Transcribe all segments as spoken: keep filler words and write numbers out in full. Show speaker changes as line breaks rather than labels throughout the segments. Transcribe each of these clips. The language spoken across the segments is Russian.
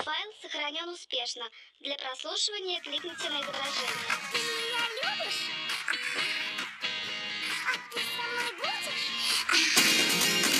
Файл сохранен успешно. Для прослушивания кликните на изображение.
Ты меня любишь? А ты со мной будешь?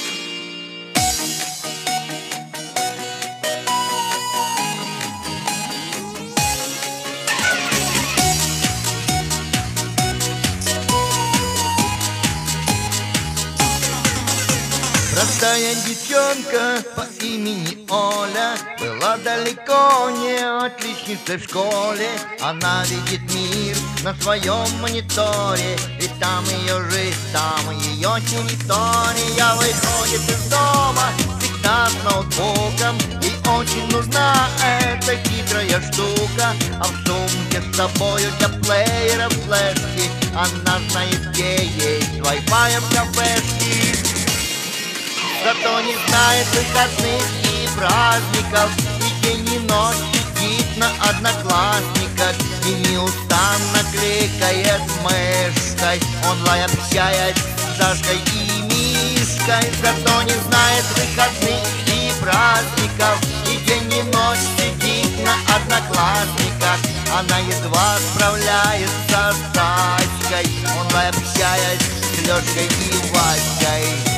Простая девчонка по имени Оля была далеко не отличницей в школе. Она видит мир на своем мониторе, ведь там ее жизнь, там ее территория. Выходит из дома всегда с ноутбуком, и очень нужна эта хитрая штука. А в сумке с собою для плеера флешки, она знает, где есть Wi-Fi в кафешке. Зато не знает выходных и праздников, и день и ночь сидит на одноклассниках и неустанно кликает мышкой, онлайн общаясь с Дашкой и Мишкой. Зато не знает выходных и праздников, и день и ночь сидит на одноклассниках. Она едва справляется с Тачкой, онлайн общаясь с Лёшкой и Васькой.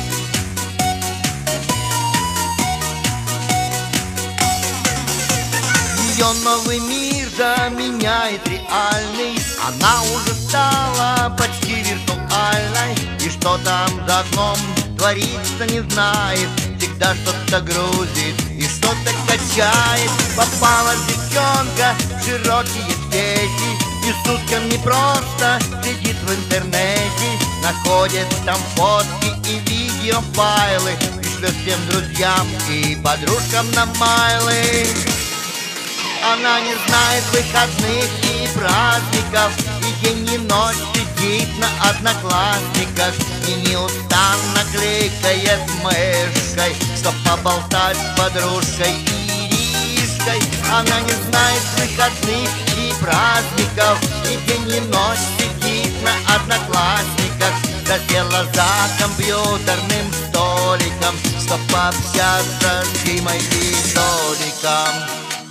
Ее новый мир заменяет реальный, она уже стала почти виртуальной, и что там за окном творится, не знает, всегда что-то грузит и что-то качает. Попалась девчонка в широкие сети и сутками просто сидит в интернете, находит там фотки и видеофайлы и шлет всем друзьям и подружкам на майлы. Она не знает выходных и праздников, и день и ночь сидит на одноклассниках и неустанно кликает мышкой, чтоб поболтать с подружкой Иришкой. Она не знает выходных и праздников, и день и ночь сидит на одноклассниках. Засела за компьютерным столиком, чтоб пообщаться с Димой и Толиком.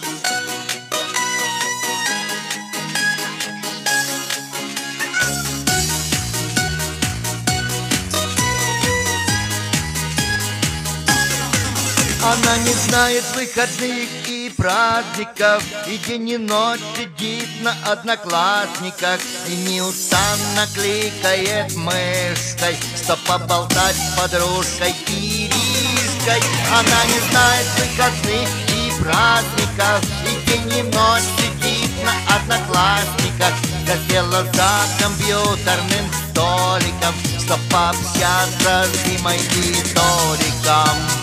Она не знает выходных и праздников, и день и ночь сидит на одноклассниках и неустанно кликает мышкой, чтоб поболтать с подружкой Иришкой. Она не знает выходных и праздников, и день и ночь сидит на одноклассниках. Засела за компьютерным столиком, чтоб пообщаться с Димой и Толиком.